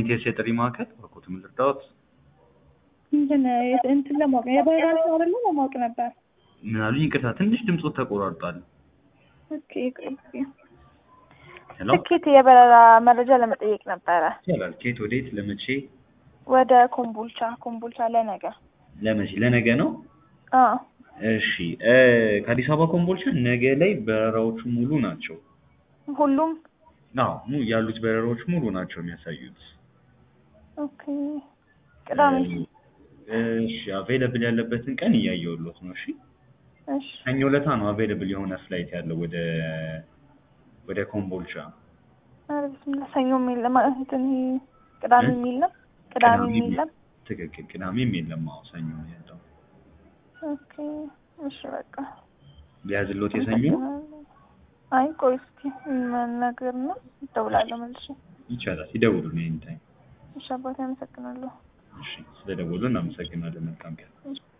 ኢቴስ የጥሪ ማዕከል በኮት ምልርዳውት እንትን ለማወቅ የበረራ ሰው አይደለም ለማወቅ ነበር። ምን አሉኝ? ይቅርታ ትንሽ ድምፁ ተቆራርጧል። ኦኬ ሄሎ ትኬት የበረራ መረጃ ለመጠየቅ ነበረ። ይቻላል። ከየት ወዴት? ለመቼ? ወደ ኮምቦልቻ ለነገ። ለመቼ? ለነገ ነው? አዎ እሺ ከአዲስ አበባ ኮምቦልቻ ነገ ላይ በረራዎቹ ሙሉ ናቸው። ሁሉም? አዎ ያሉት በረራዎች ሙሉ ናቸው የሚያሳዩት። ኦኬ ቅዳሜ? እሺ አቬይለብል ያለበትን ቀን እያየሁልዎት ነው። እሺ እሺ ሰኞ ዕለት ነው አቬይለብል የሆነ ፍላይት ያለው ወደ ኮምቦልቻ። አረ ብስምላ ሰኞም የለም ማለት እንትን ቅዳሜም የለም? ቅዳሜም የለም? ትክክል ቅዳሜም የለም። አዎ ሰኞ ነው ያለው። ኦኬ እሺ በቃ ሊያዝልዎት የሰኞ? አይ ቆይ እስኪ ነገር ነው እደውላለሁ መልሼ። ይቻላል ይደውሉልኝ ኤኒ ታይም። እሺ አባቴ አመሰግናለሁ። እሺ ስለደወሉ እናመሰግናለን። መልካም ቀን።